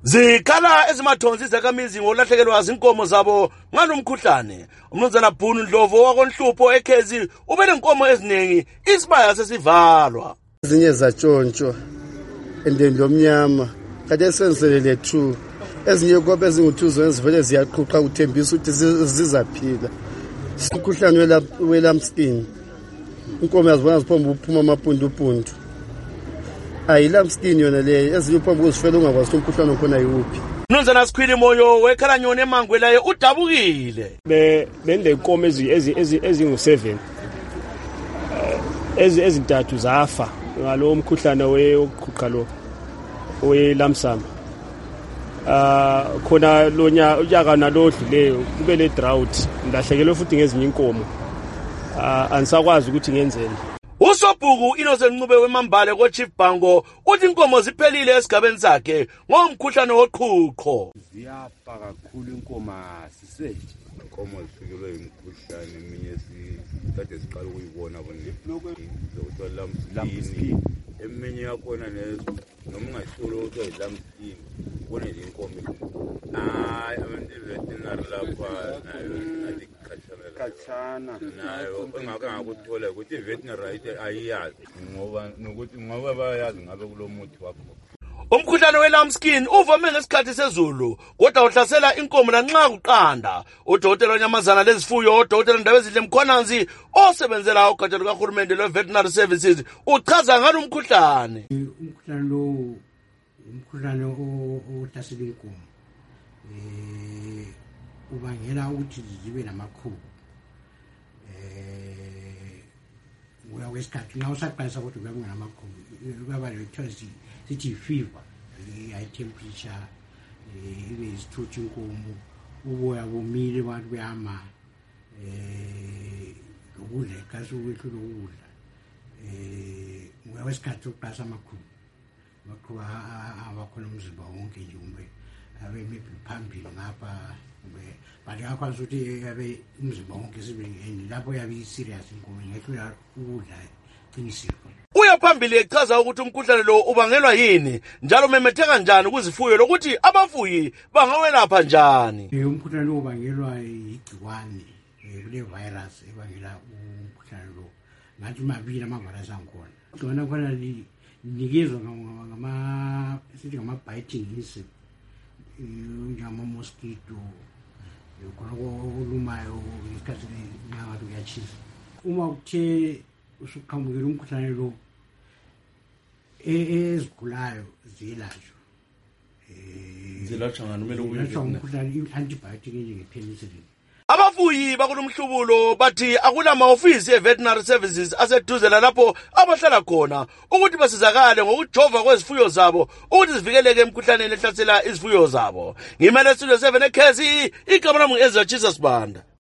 Zikhala ezimathonsi zakamizi ngolahlekelwa zinkomo zabo ngalomkhuhlane. Umnumzana Bhunu Ndlovu wakonhlupho eKhezi ube nenkomo eziningi isibaya sesivalwa. Ezinye zatshontshwa endeni lomnyama kade senzelele 2 ezinye kobe ezingu2 zivele ziyaqhuqa ukuthembisa ukuthi zizaphila. Umkhuhlane welamskin inkomo yazibona ziphomba uphuma amapundu. Ayilamskin yona leyo ezinye uphomba uzifela ungakwazi umkhuhlane okhona yiwuphi. Mnumzana Sikhwili Moyo weKhalanyoni eMangwe laye udabukile. Bende inkomo ezingu7 ezintathu zafa ngalo umkhuhlane wokuqhuqa lo welamsam. Khona unyaka nalodluleyo kube le drought ndahlekelwe futhi ngezinye inkomo. Anisakwazi ukuthi ngenzeni. Usobhuku Innocent Ncube weMambale koChief Bhango uthi inkomo ziphelile esigabeni sakhe ngomkhuhlane woqhuqho. Ziyafa kakhulu inkomo siseje. Inkomo zifikelwe imikhuhlane eminye sikade siqala ukuyibona bona lamskin eminye yakhona noma ungasolo ukuthi lamskin ubone le inkomo abantu veterinary lapha nayo kachana nayo engakuthola ukuthi veterinary ayiyazi ngoba bayazi ngabe kulomuthi wakho. Umkhuhlane welamskin uvame ngesikhathi sezulu kodwa uhlasela inkomo lanxa kuqanda. Udokotela wanyamazana lezifuyo udokotela Ndaba Ezinhle Mkhonanzi osebenzela ugatsha lukaHulumende lwe-Veterinary Services uchaza ngalo umkhuhlane. Umkhuhlane lo umkhuhlane ohlasela inkomo ubangela ukuthi zibe namakhubu. Ngoba kwesikhathi nxa usaqalisa ukuthi ube namakhubu kuyaba le-test sithi fever, high temperature, ibe isithuthi inkomo, uboya bomile abantu behama, lokudla kasi ukwehlula ukudla. Ngoba kwesikhathi sokuqalisa amakhubu abakhona umzimba wonke nje kumbe abe phambili ngapha but akwazi ukuthi abe umzimba wonke sibengeni lapho yabe serious inkomo ngehlula ukudla qinisile. Uyaphambili echaza ukuthi umkhuhlane lo ubangelwa yini njalo memetheka njani kuzifuyo lokuthi abafuyi bangawelapha njani. Umkhuhlane lo ubangelwa yigciwane kule virus ebangela umkhuhlane lo. Ngathi mabili ama-virus angikhona. Igciwane khona linikezwa ngama-biting insect njengama-mosquito khona olumayo ngesikhathi ngathi kuyatshisa. Uma kuthe usuqhamukile umkhuhlane lo ezigulayo ziyelashwa. Zilashwa ngani kumele uyilashwa umkhuhlane i-antibiotic enjenge-penicillin. Abafuyi bakulomhlubulo bathi akulama-ofisi e-Veterinary Services aseduze lapho abahlala khona ukuthi basizakale ngokujova kwezifuyo zabo ukuthi zivikeleke emkhuhlaneni ehlasela izifuyo zabo. Ngimele Studio 7 eKhezi igama lami ngu-Ezra Jesus Banda.